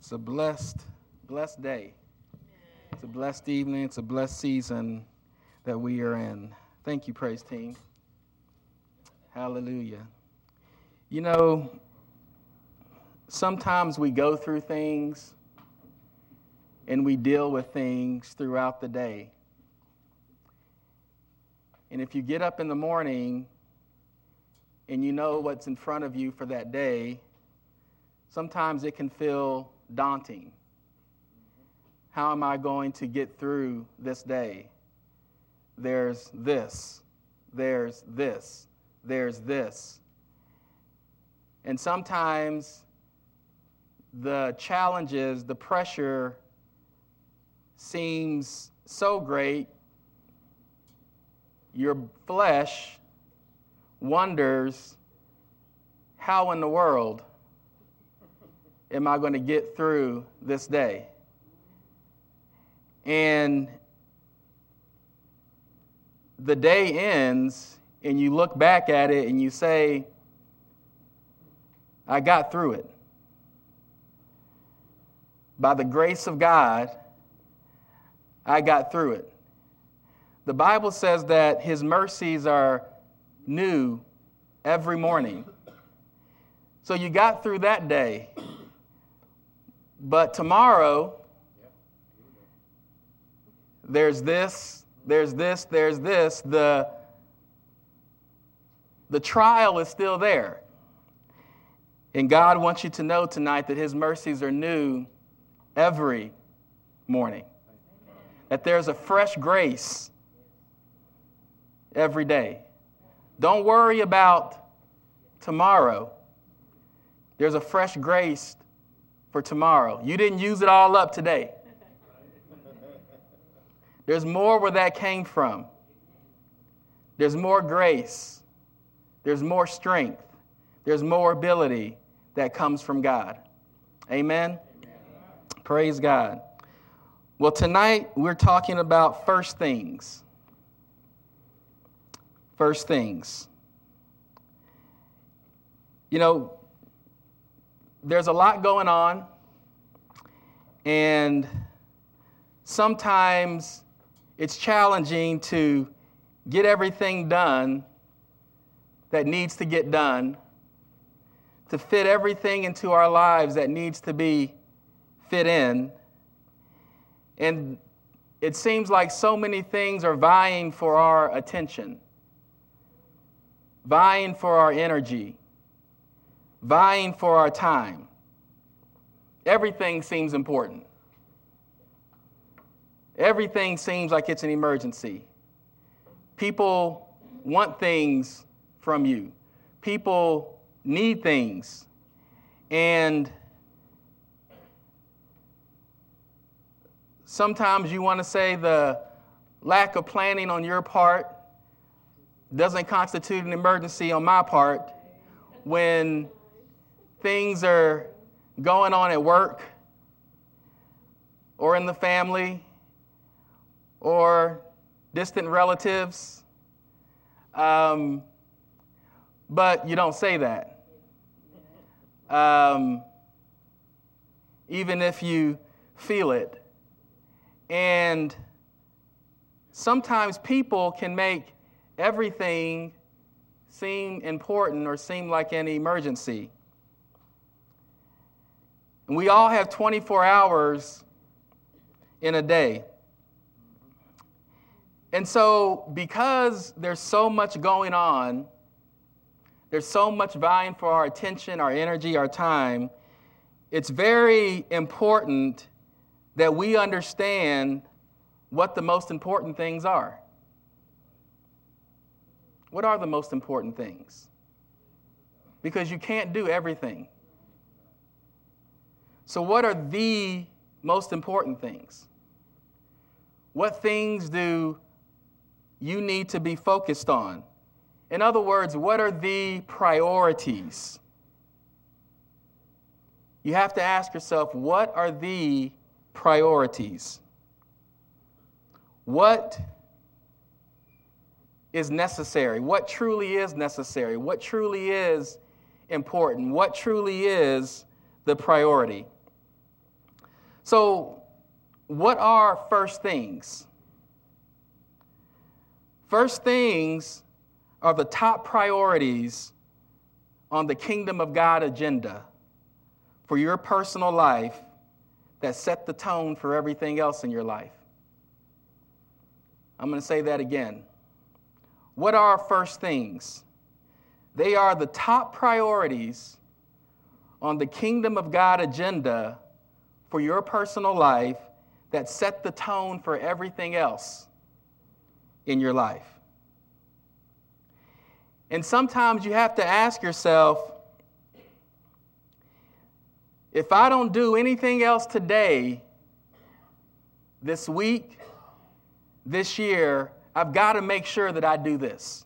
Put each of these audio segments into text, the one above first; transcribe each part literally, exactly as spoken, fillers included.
It's a blessed, blessed day. It's a blessed evening. It's a blessed season that we are in. Thank you, praise team. Hallelujah. You know, sometimes we go through things and we deal with things throughout the day. And if you get up in the morning and you know what's in front of you for that day, sometimes it can feel daunting. How am I going to get through this day? There's this, there's this, there's this. And sometimes the challenges, the pressure seems so great, your flesh wonders, how in the world am I going to get through this day? And the day ends, and you look back at it and you say, I got through it. By the grace of God, I got through it. The Bible says that His mercies are new every morning. So you got through that day. But tomorrow, there's this, there's this, there's this. The, the trial is still there. And God wants you to know tonight that His mercies are new every morning. That there's a fresh grace every day. Don't worry about tomorrow. There's a fresh grace for tomorrow. You didn't use it all up today. There's more where that came from. There's more grace. There's more strength. There's more ability that comes from God. Amen? Amen. Praise God. Well, tonight we're talking about first things. First things. You know, there's a lot going on, and sometimes it's challenging to get everything done that needs to get done, to fit everything into our lives that needs to be fit in. And it seems like so many things are vying for our attention, vying for our energy, vying for our time. Everything seems important. Everything seems like it's an emergency. People want things from you. People need things. And sometimes you want to say the lack of planning on your part doesn't constitute an emergency on my part when things are going on at work or in the family or distant relatives. Um, but you don't say that. Um, even if you feel it. And sometimes people can make everything seem important or seem like an emergency. And we all have twenty-four hours in a day. And so because there's so much going on, there's so much vying for our attention, our energy, our time, it's very important that we understand what the most important things are. What are the most important things? Because you can't do everything. So what are the most important things? What things do you need to be focused on? In other words, what are the priorities? You have to ask yourself, what are the priorities? What is necessary? What truly is necessary? What truly is important? What truly is the priority? So, what are first things? First things are the top priorities on the Kingdom of God agenda for your personal life that set the tone for everything else in your life. I'm going to say that again. What are first things? They are the top priorities on the Kingdom of God agenda for your personal life that set the tone for everything else in your life. And sometimes you have to ask yourself, if I don't do anything else today, this week, this year, I've got to make sure that I do this.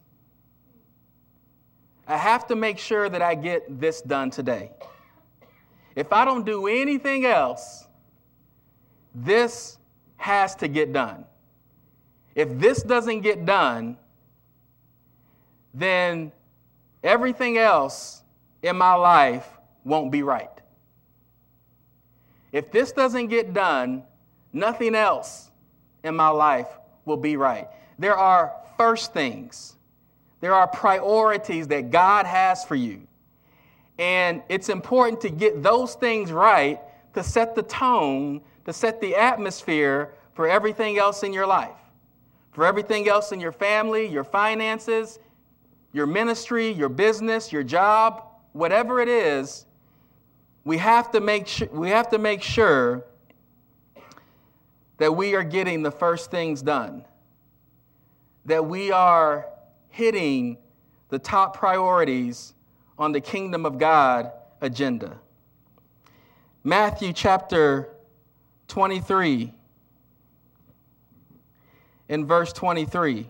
I have to make sure that I get this done today. If I don't do anything else, this has to get done. If this doesn't get done, then everything else in my life won't be right. If this doesn't get done, nothing else in my life will be right. There are first things. There are priorities that God has for you. And it's important to get those things right to set the tone, to set the atmosphere for everything else in your life, for everything else in your family, your finances, your ministry, your business, your job, whatever it is. We have to make sure, we have to make sure that we are getting the first things done, that we are hitting the top priorities on the Kingdom of God agenda. Matthew chapter twenty-three, in verse twenty-three.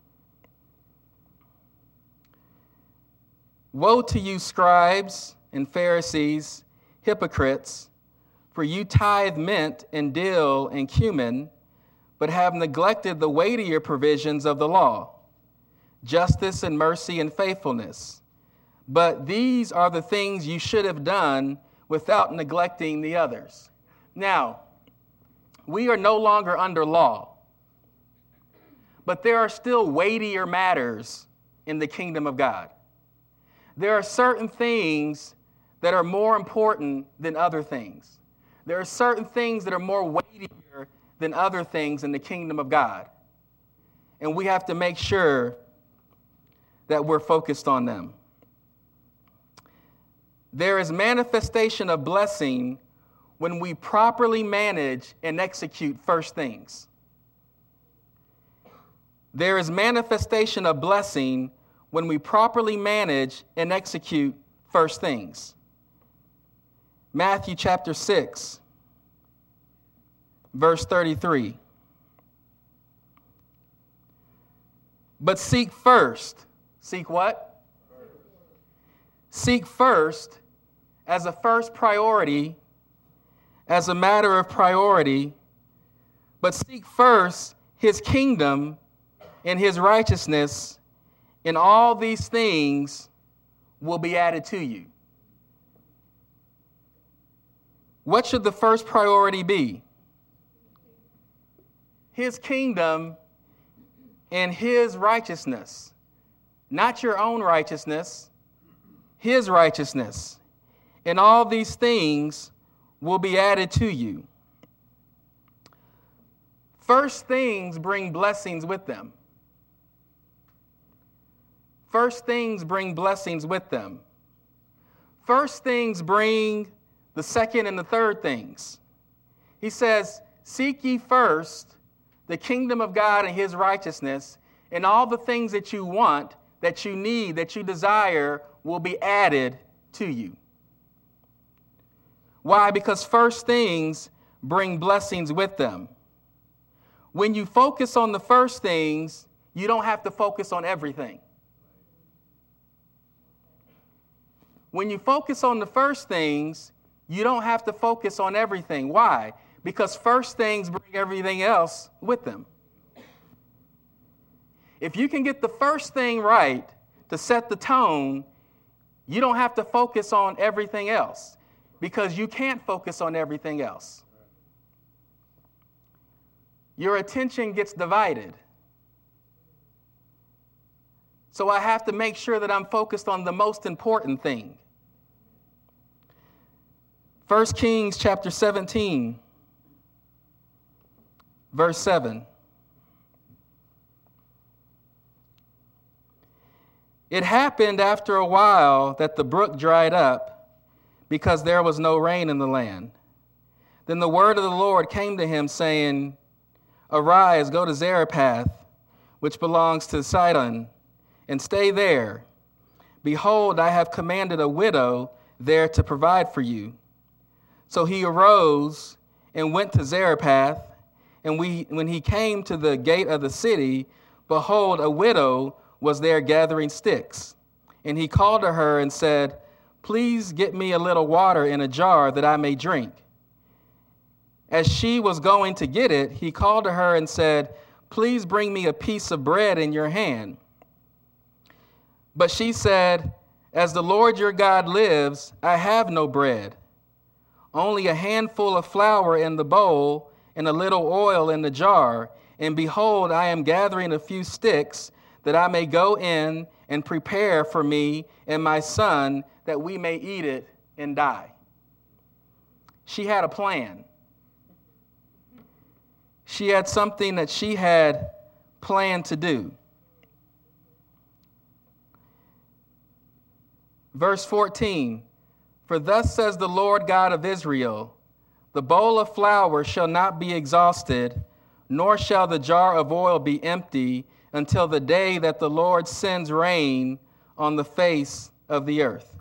Woe to you, scribes and Pharisees, hypocrites, for you tithe mint and dill and cumin, but have neglected the weightier provisions of the law, justice and mercy and faithfulness. But these are the things you should have done without neglecting the others. Now, we are no longer under law, but there are still weightier matters in the kingdom of God. There are certain things that are more important than other things. There are certain things that are more weightier than other things in the kingdom of God. And we have to make sure that we're focused on them. There is manifestation of blessing when we properly manage and execute first things. There is manifestation of blessing when we properly manage and execute first things. Matthew chapter six, verse thirty-three. But seek first. Seek what? First. Seek first as a first priority, as a matter of priority, but seek first his kingdom and his righteousness, and all these things will be added to you. What should the first priority be? His kingdom and his righteousness. Not your own righteousness, his righteousness. And all these things will be added to you. First things bring blessings with them. First things bring blessings with them. First things bring the second and the third things. He says, seek ye first the kingdom of God and his righteousness, and all the things that you want, that you need, that you desire will be added to you. Why? Because first things bring blessings with them. When you focus on the first things, you don't have to focus on everything. When you focus on the first things, you don't have to focus on everything. Why? Because first things bring everything else with them. If you can get the first thing right to set the tone, you don't have to focus on everything else, because you can't focus on everything else. your attention gets divided. So I have to make sure that I'm focused on the most important thing. First Kings chapter seventeen, verse seven. It happened after a while that the brook dried up because there was no rain in the land. Then the word of the Lord came to him, saying, Arise, go to Zarephath, which belongs to Sidon, and stay there. Behold, I have commanded a widow there to provide for you. So he arose and went to Zarephath, and we, when he came to the gate of the city, behold, a widow was there gathering sticks. And he called to her and said, Please get me a little water in a jar that I may drink. As she was going to get it, he called to her and said, Please bring me a piece of bread in your hand. But she said, As the Lord your God lives, I have no bread, only a handful of flour in the bowl and a little oil in the jar. And behold, I am gathering a few sticks that I may go in and prepare for me and my son that we may eat it and die. She had a plan. She had something that she had planned to do. Verse fourteen, For thus says the Lord God of Israel, The bowl of flour shall not be exhausted, nor shall the jar of oil be empty, until the day that the Lord sends rain on the face of the earth.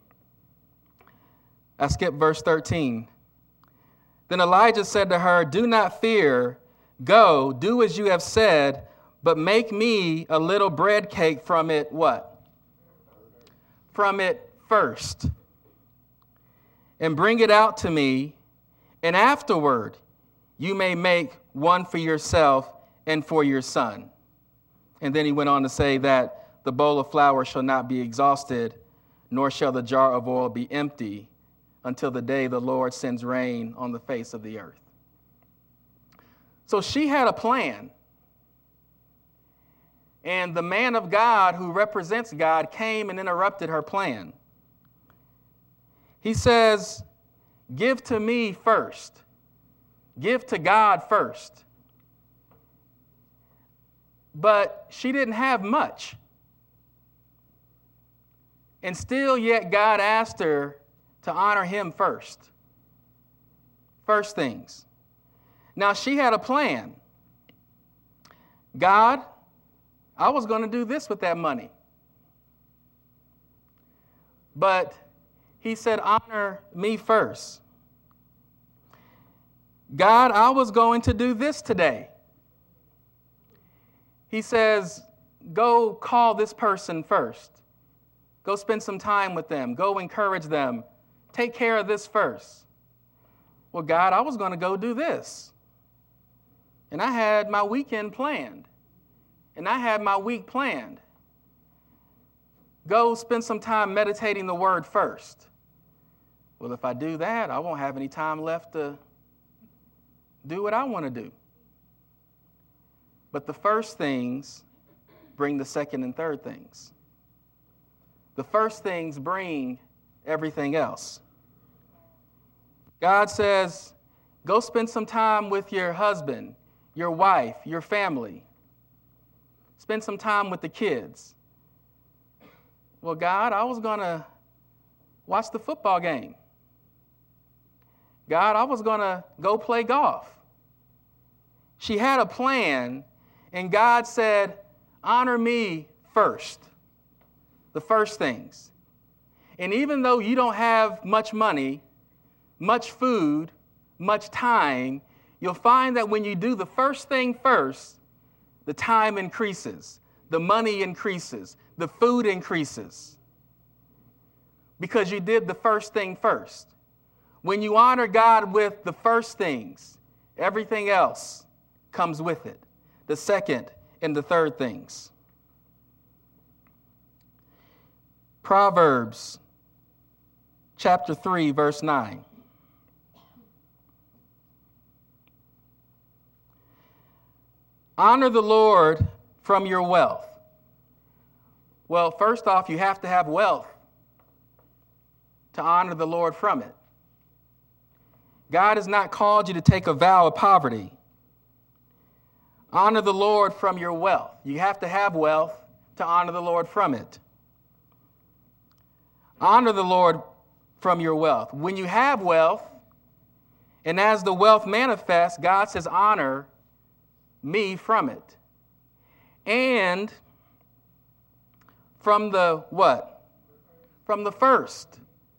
I skip verse thirteen. Then Elijah said to her, Do not fear. Go, do as you have said, but make me a little bread cake from it, what? From it first. And bring it out to me, and afterward you may make one for yourself and for your son. And then he went on to say that the bowl of flour shall not be exhausted, nor shall the jar of oil be empty, until the day the Lord sends rain on the face of the earth. So she had a plan. And the man of God who represents God came and interrupted her plan. He says, Give to me first. Give to God first. But she didn't have much. And still yet God asked her to honor him first. First things. Now she had a plan. God, I was going to do this with that money. But he said, honor me first. God, I was going to do this today. He says, go call this person first. Go spend some time with them. Go encourage them. Take care of this first. Well, God, I was going to go do this. And I had my weekend planned. And I had my week planned. Go spend some time meditating the word first. Well, if I do that, I won't have any time left to do what I want to do. But the first things bring the second and third things. The first things bring everything else. God says, go spend some time with your husband, your wife, your family. Spend some time with the kids. Well, God, I was going to watch the football game. God, I was going to go play golf. She had a plan, and God said, honor me first. The first things. And even though you don't have much money, much food, much time, you'll find that when you do the first thing first, the time increases, the money increases, the food increases. Because you did the first thing first. When you honor God with the first things, everything else comes with it. The second and the third things. Proverbs chapter three, verse nine. Honor the Lord from your wealth. Well, first off, you have to have wealth to honor the Lord from it. God has not called you to take a vow of poverty. Honor the Lord from your wealth. You have to have wealth to honor the Lord from it. Honor the Lord from your wealth. When you have wealth, and as the wealth manifests, God says, honor me from it. And from the what? From the first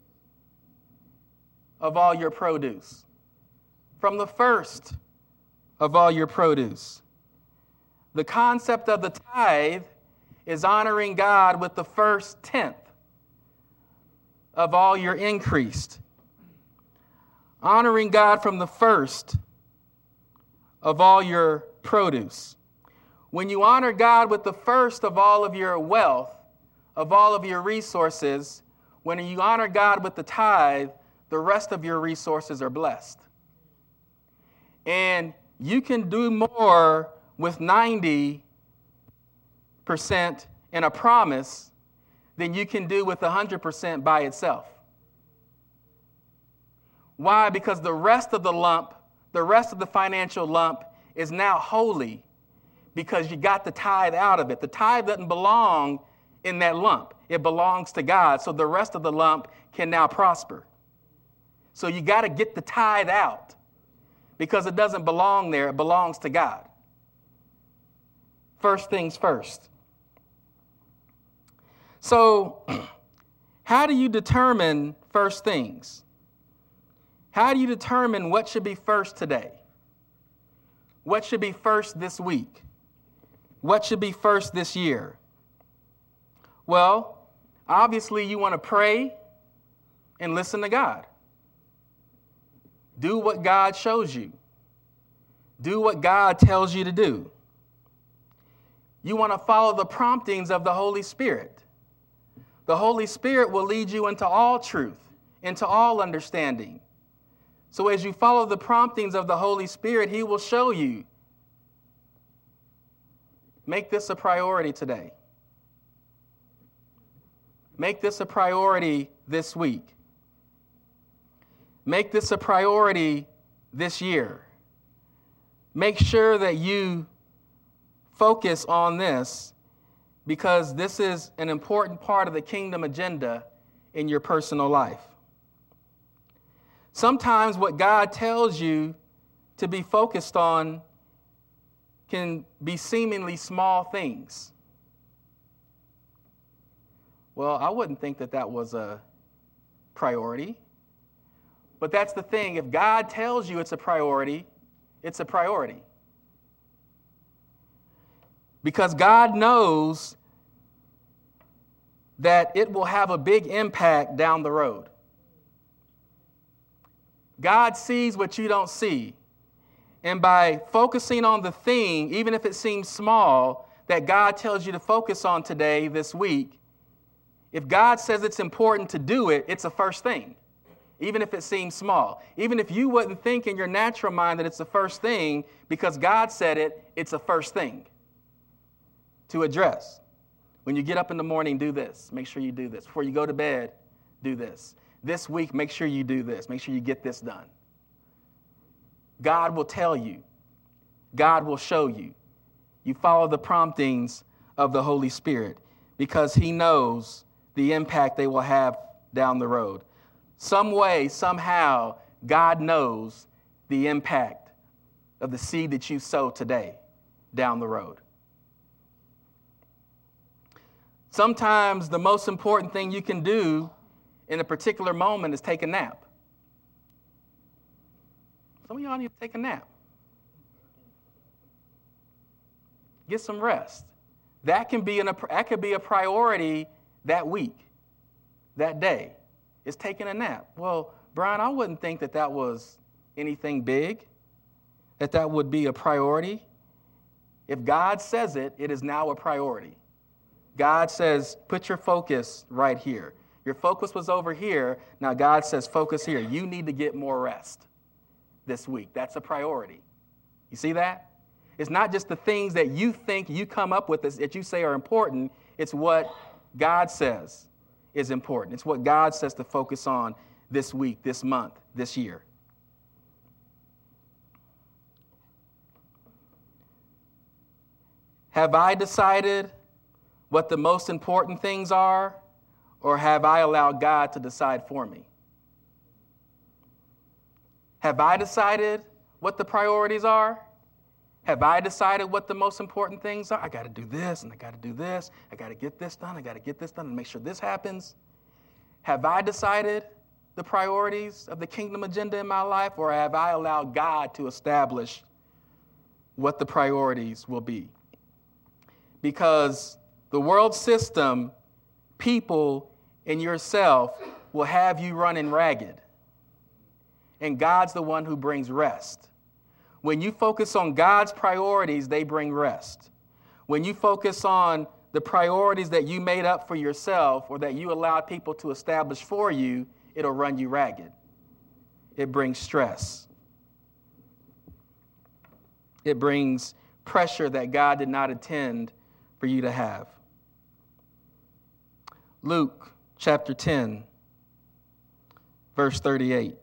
of all your produce. From the first of all your produce. The concept of the tithe is honoring God with the first tenth of all your increased. Honoring God from the first of all your produce. When you honor God with the first of all of your wealth, of all of your resources, when you honor God with the tithe, the rest of your resources are blessed. And you can do more with ninety percent in a promise than you can do with one hundred percent by itself. Why? Because the rest of the lump, the rest of the financial lump is now holy because you got the tithe out of it. The tithe doesn't belong in that lump. It belongs to God, so the rest of the lump can now prosper. So you got to get the tithe out because it doesn't belong there. It belongs to God. First things first. So how do you determine first things? How do you determine what should be first today? What should be first this week? What should be first this year? Well, obviously you want to pray and listen to God. Do what God shows you. Do what God tells you to do. You want to follow the promptings of the Holy Spirit. The Holy Spirit will lead you into all truth, into all understanding. So as you follow the promptings of the Holy Spirit, He will show you. Make this a priority today. Make this a priority this week. Make this a priority this year. Make sure that you focus on this because this is an important part of the kingdom agenda in your personal life. Sometimes what God tells you to be focused on can be seemingly small things. Well, I wouldn't think that that was a priority. But that's the thing. If God tells you it's a priority, it's a priority. Because God knows that it will have a big impact down the road. God sees what you don't see. And by focusing on the thing, even if it seems small, that God tells you to focus on today, this week, if God says it's important to do it, it's a first thing, even if it seems small. Even if you wouldn't think in your natural mind that it's the first thing, because God said it, it's a first thing to address. When you get up in the morning, do this. Make sure you do this. Before you go to bed, do this. This week, make sure you do this. Make sure you get this done. God will tell you. God will show you. You follow the promptings of the Holy Spirit because He knows the impact they will have down the road. Some way, somehow, God knows the impact of the seed that you sow today down the road. Sometimes the most important thing you can do in a particular moment is take a nap. Some of y'all need to take a nap. Get some rest. That can be an, that could be a priority that week, that day, is taking a nap. Well, Brian, I wouldn't think that that was anything big, that that would be a priority. If God says it, it is now a priority. God says, put your focus right here. Your focus was over here. Now God says, focus here. You need to get more rest this week. That's a priority. You see that? It's not just the things that you think you come up with that you say are important. It's what God says is important. It's what God says to focus on this week, this month, this year. Have I decided what the most important things are, or have I allowed God to decide for me? Have I decided what the priorities are? Have I decided what the most important things are? I got to do this, and I got to do this. I got to get this done. I got to get this done and make sure this happens. Have I decided the priorities of the kingdom agenda in my life, or have I allowed God to establish what the priorities will be? Because the world system, people, and yourself will have you running ragged. And God's the one who brings rest. When you focus on God's priorities, they bring rest. When you focus on the priorities that you made up for yourself or that you allowed people to establish for you, it'll run you ragged. It brings stress. It brings pressure that God did not intend for you to have. Luke chapter ten, verse thirty-eight.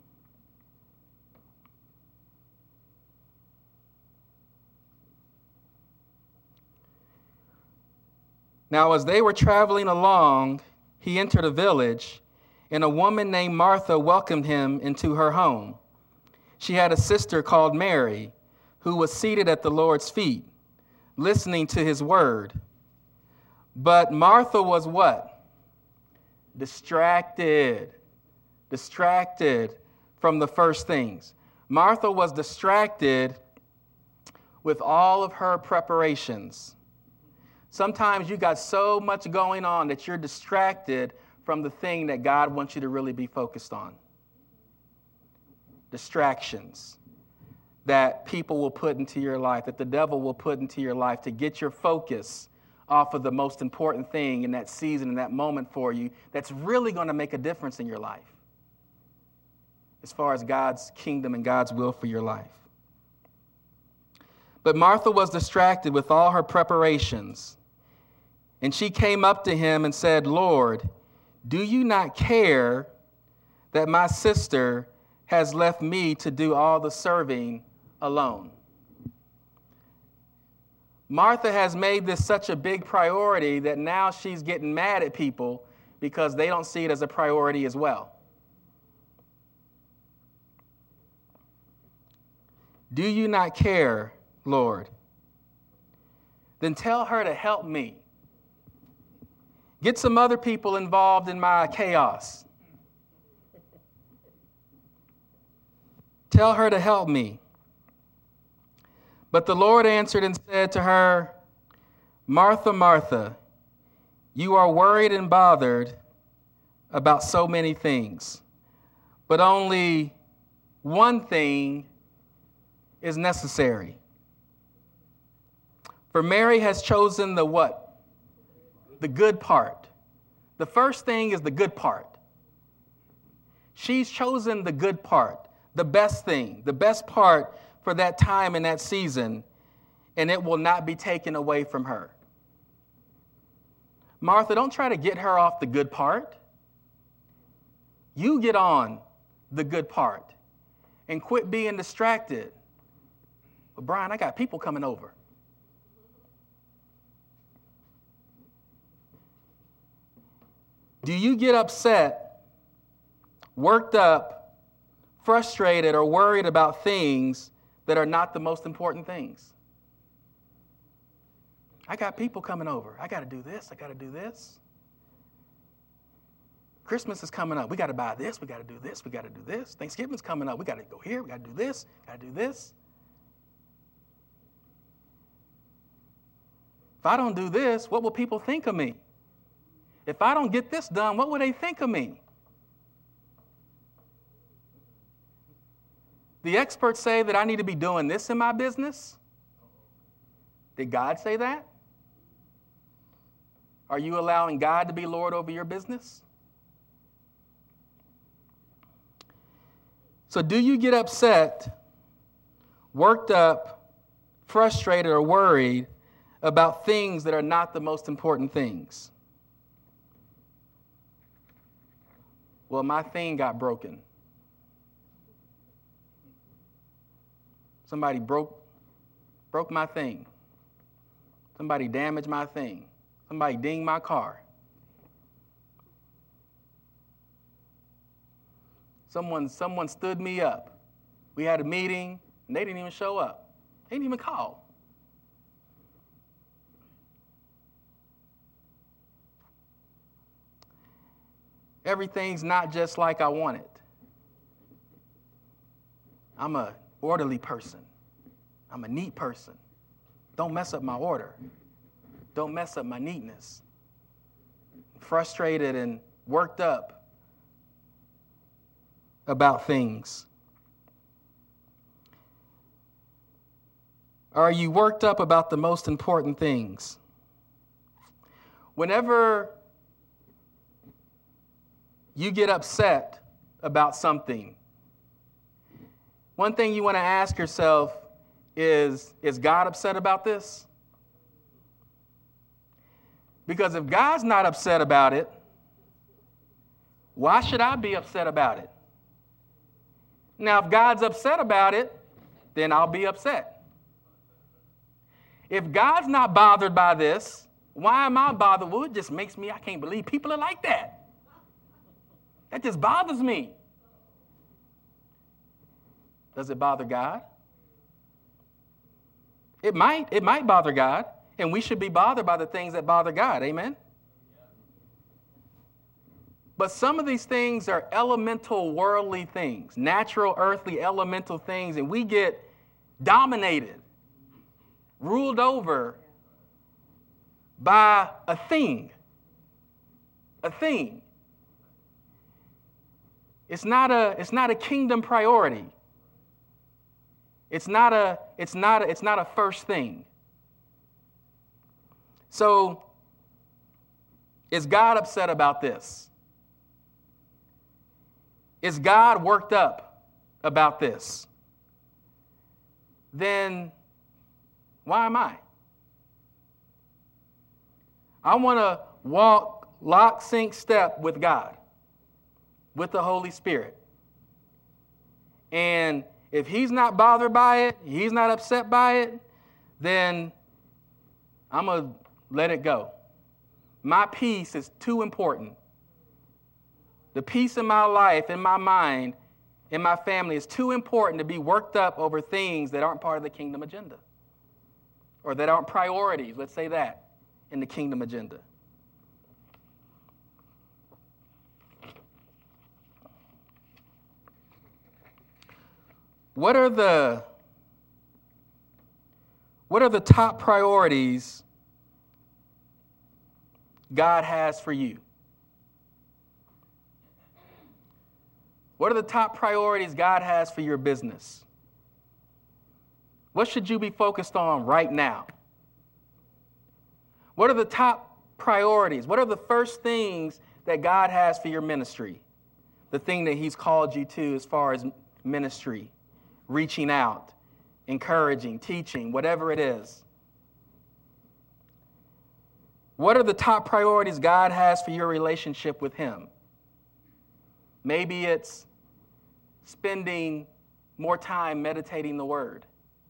Now, as they were traveling along, he entered a village, and a woman named Martha welcomed him into her home. She had a sister called Mary, who was seated at the Lord's feet, listening to his word. But Martha was what? Distracted. Distracted from the first things. Martha was distracted with all of her preparations. Sometimes you got so much going on that you're distracted from the thing that God wants you to really be focused on. Distractions that people will put into your life, that the devil will put into your life to get your focus off of the most important thing in that season, in that moment for you, that's really going to make a difference in your life as far as God's kingdom and God's will for your life. But Martha was distracted with all her preparations. And she came up to him and said, "Lord, do you not care that my sister has left me to do all the serving alone?" Martha has made this such a big priority that now she's getting mad at people because they don't see it as a priority as well. Do you not care, Lord? Then tell her to help me. Get some other people involved in my chaos. Tell her to help me. But the Lord answered and said to her, "Martha, Martha, you are worried and bothered about so many things, but only one thing is necessary. For Mary has chosen the what? The good part. The first thing is the good part. She's chosen the good part, the best thing, the best part for that time and that season, and it will not be taken away from her. Martha, don't try to get her off the good part. You get on the good part and quit being distracted. But Brian, I got people coming over. Do you get upset, worked up, frustrated, or worried about things that are not the most important things? I got people coming over. I got to do this. I got to do this. Christmas is coming up. We got to buy this. We got to do this. We got to do this. Thanksgiving's coming up. We got to go here. We got to do this. Got to do this. If I don't do this, what will people think of me? If I don't get this done, what will they think of me? The experts say that I need to be doing this in my business. Did God say that? Are you allowing God to be Lord over your business? So do you get upset, worked up, frustrated or worried about things that are not the most important things? Well, my thing got broken. Somebody broke, broke my thing. Somebody damaged my thing. Somebody dinged my car. Someone, someone stood me up. We had a meeting, and they didn't even show up. They didn't even call. Everything's not just like I want it. I'm an orderly person. I'm a neat person. Don't mess up my order. Don't mess up my neatness. Frustrated and worked up about things. Are you worked up about the most important things? Whenever you get upset about something, one thing you want to ask yourself is, is God upset about this? Because if God's not upset about it, why should I be upset about it? Now, if God's upset about it, then I'll be upset. If God's not bothered by this, why am I bothered? Well, it just makes me, I can't believe people are like that. That just bothers me. Does it bother God? It might. It might bother God. And we should be bothered by the things that bother God. Amen? But some of these things are elemental worldly things, natural, earthly, elemental things, and we get dominated, ruled over by a thing. A thing. It's not a, it's not a kingdom priority. It's not a, it's not a, it's not a first thing. So, is God upset about this? Is God worked up about this? Then why am I? I want to walk lock, sync, step with God, with the Holy Spirit. And if he's not bothered by it, he's not upset by it, then I'm going to let it go. My peace is too important. The peace in my life, in my mind, in my family is too important to be worked up over things that aren't part of the kingdom agenda, or that aren't priorities, let's say that, in the kingdom agenda. What are the, what are the top priorities God has for you? What are the top priorities God has for your business? What should you be focused on right now? What are the top priorities? What are the first things that God has for your ministry? The thing that he's called you to as far as ministry, reaching out, encouraging, teaching, whatever it is. What are the top priorities God has for your relationship with him? Maybe it's spending more time meditating the word.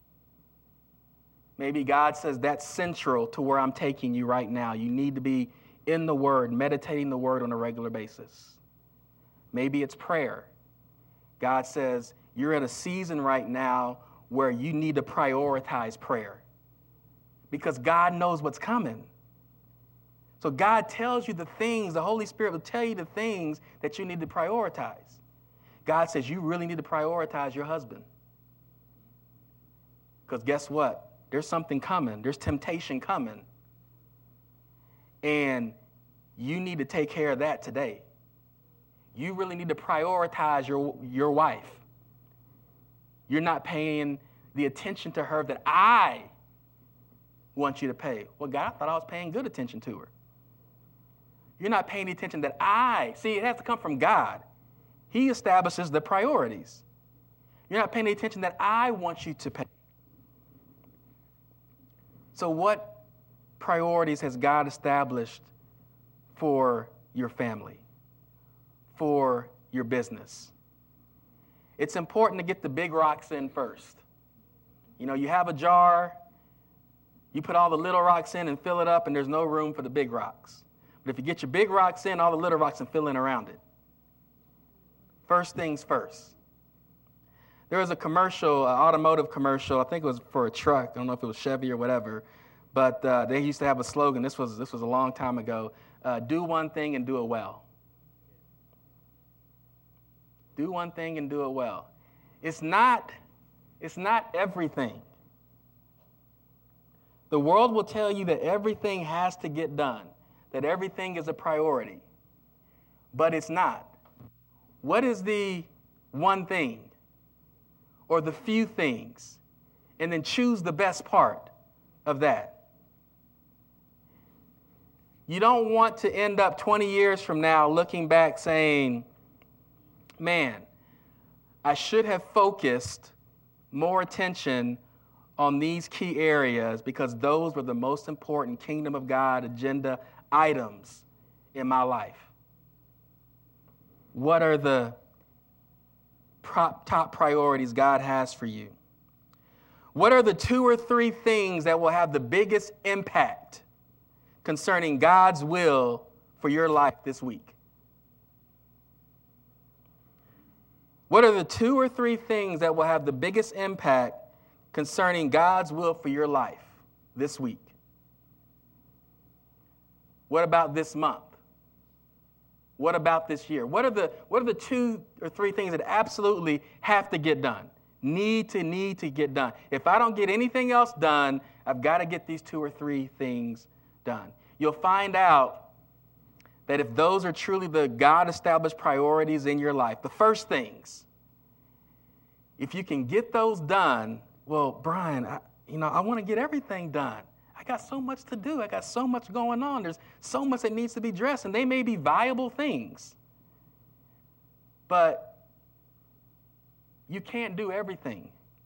Maybe God says that's central to where I'm taking you right now. You need to be in the word, meditating the word on a regular basis. Maybe it's prayer. God says you're at a season right now where you need to prioritize prayer because God knows what's coming. So God tells you the things, the Holy Spirit will tell you the things that you need to prioritize. God says you really need to prioritize your husband. Because guess what? There's something coming. There's temptation coming. And you need to take care of that today. You really need to prioritize your, your wife. You're not paying the attention to her that I want you to pay. Well, God, I thought I was paying good attention to her. You're not paying the attention that I, see, it has to come from God. He establishes the priorities. You're not paying the attention that I want you to pay. So what priorities has God established for your family, for your business? It's important to get the big rocks in first. You know, you have a jar, you put all the little rocks in and fill it up, and there's no room for the big rocks. But if you get your big rocks in, all the little rocks can fill in around it. First things first. There was a commercial, an automotive commercial, I think it was for a truck. I don't know if it was Chevy or whatever, but uh, they used to have a slogan. This was, this was a long time ago. Uh, do one thing and do it well. Do one thing and do it well. It's not, it's not everything. The world will tell you that everything has to get done, that everything is a priority, but it's not. What is the one thing or the few things? And then choose the best part of that. You don't want to end up twenty years from now looking back saying, man, I should have focused more attention on these key areas because those were the most important Kingdom of God agenda items in my life. What are the top priorities God has for you? What are the two or three things that will have the biggest impact concerning God's will for your life this week? What are the two or three things that will have the biggest impact concerning God's will for your life this week? What about this month? What about this year? What are the, what are the two or three things that absolutely have to get done? Need to, need to get done. If I don't get anything else done, I've got to get these two or three things done. You'll find out that if those are truly the God-established priorities in your life, the first things, if you can get those done, well, Brian, I, you know, I want to get everything done. I got so much to do. I got so much going on. There's so much that needs to be addressed, and they may be viable things. But you can't do everything.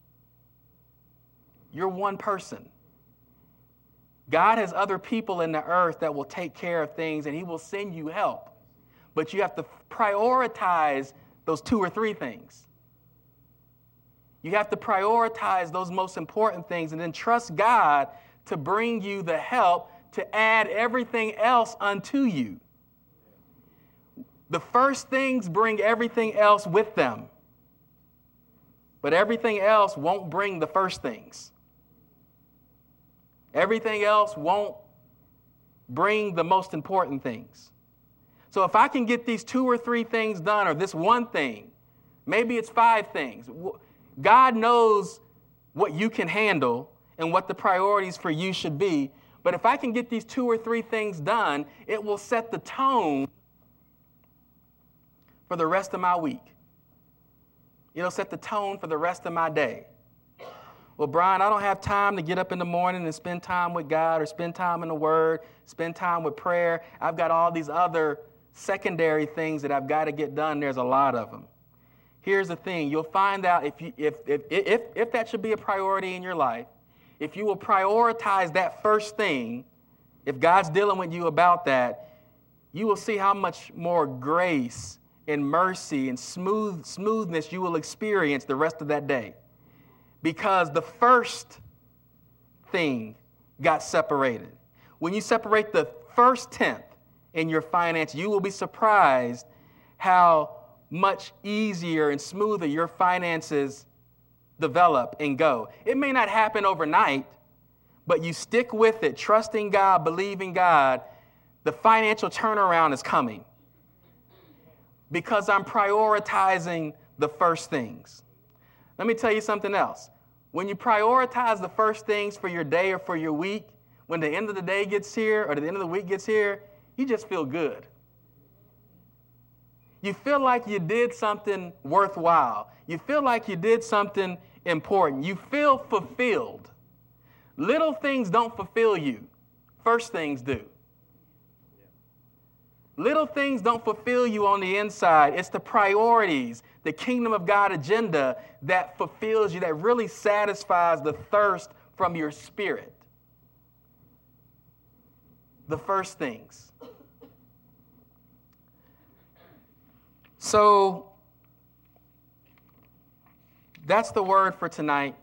You're one person. God has other people in the earth that will take care of things, and he will send you help. But you have to prioritize those two or three things. You have to prioritize those most important things and then trust God to bring you the help to add everything else unto you. The first things bring everything else with them. But everything else won't bring the first things. Everything else won't bring the most important things. So if I can get these two or three things done, or this one thing, maybe it's five things. God knows what you can handle and what the priorities for you should be. But if I can get these two or three things done, it will set the tone for the rest of my week. It'll set the tone for the rest of my day. Well, Brian, I don't have time to get up in the morning and spend time with God or spend time in the Word, spend time with prayer. I've got all these other secondary things that I've got to get done. There's a lot of them. Here's the thing. You'll find out if, you, if, if, if, if that should be a priority in your life, if you will prioritize that first thing, if God's dealing with you about that, you will see how much more grace and mercy and smooth smoothness you will experience the rest of that day. Because the first thing got separated. When you separate the first tenth in your finance, you will be surprised how much easier and smoother your finances develop and go. It may not happen overnight, but you stick with it, trusting God, believing God, the financial turnaround is coming because I'm prioritizing the first things. Let me tell you something else. When you prioritize the first things for your day or for your week, when the end of the day gets here or the end of the week gets here, you just feel good. You feel like you did something worthwhile. You feel like you did something important. You feel fulfilled. Little things don't fulfill you. First things do. Little things don't fulfill you on the inside. It's the priorities, the Kingdom of God agenda that fulfills you, that really satisfies the thirst from your spirit. the first things. So that's the word for tonight.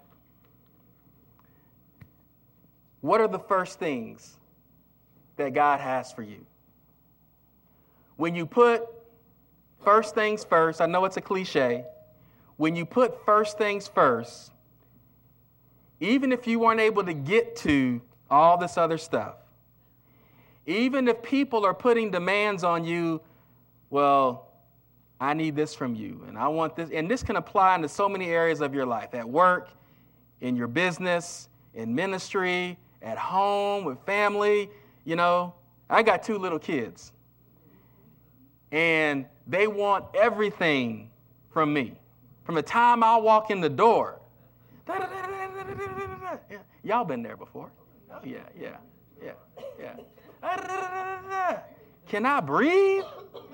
What are the first things that God has for you? When you put first things first, I know it's a cliche. When you put first things first, even if you weren't able to get to all this other stuff, even if people are putting demands on you, well, I need this from you, and I want this, and this can apply into so many areas of your life, at work, in your business, in ministry, at home, with family. You know, I got two little kids, and they want everything from me. From the time I walk in the door, yeah, y'all been there before. Oh, yeah, yeah, yeah, yeah. Can I breathe?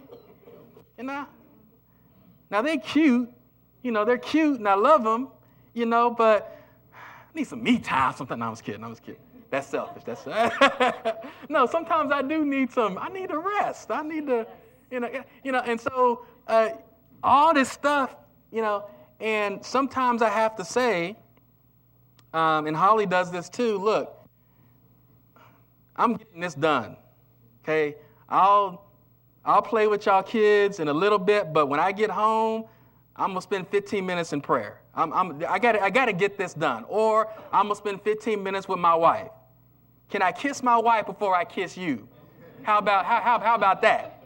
Can I? Now, they're cute. You know, they're cute, and I love them, you know, but I need some me time. Sometimes, no, I was kidding. I was kidding. That's selfish. That's No, sometimes I do need some. I need a rest. I need to, you know, you know, and so uh, all this stuff, you know, and sometimes I have to say, um, and Holly does this too, look, I'm getting this done, okay? I'll I'll play with y'all kids in a little bit, but when I get home, I'm gonna spend fifteen minutes in prayer. I'm, I'm I got I got to get this done, or I'm gonna spend fifteen minutes with my wife. Can I kiss my wife before I kiss you? How about how how, how about that?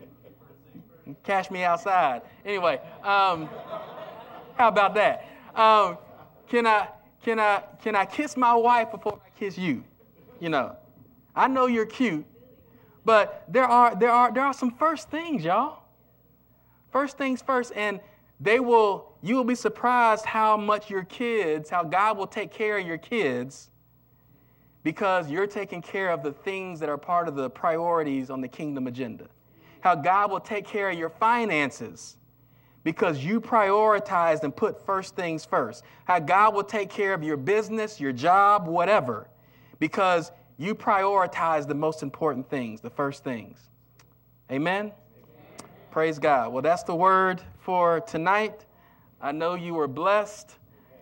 Cash me outside. Anyway, um, how about that? Um, can I can I can I kiss my wife before I kiss you? You know, I know you're cute, but there are there are there are some first things, y'all. First things first, and they will you will be surprised how much your kids, how God will take care of your kids, because you're taking care of the things that are part of the priorities on the kingdom agenda. How God will take care of your finances because you prioritized and put first things first. How God will take care of your business, your job, whatever, because you prioritize the most important things, the first things. Amen? Amen? Praise God. Well, that's the word for tonight. I know you were blessed.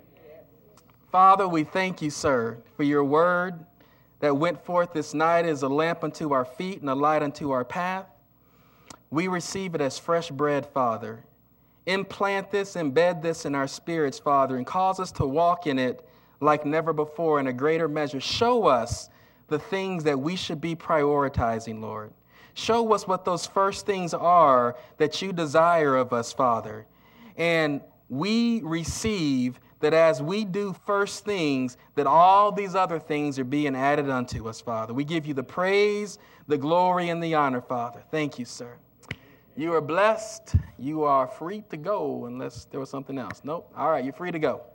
Father, we thank you, sir, for your word that went forth this night as a lamp unto our feet and a light unto our path. We receive it as fresh bread, Father. Implant this, embed this in our spirits, Father, and cause us to walk in it like never before in a greater measure. Show us the things that we should be prioritizing, Lord. Show us what those first things are that you desire of us, Father. And we receive that as we do first things, that all these other things are being added unto us, Father. We give you the praise, the glory, and the honor, Father. Thank you, sir. You are blessed. You are free to go unless there was something else. Nope. All right, you're free to go.